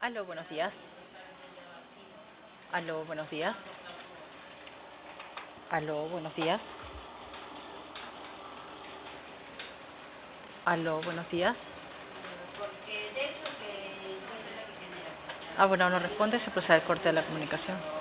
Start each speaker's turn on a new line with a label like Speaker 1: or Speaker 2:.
Speaker 1: Aló, buenos días. Aló, buenos días. Aló, buenos días. Aló, buenos días. Bueno, no responde, se procede al corte de la comunicación.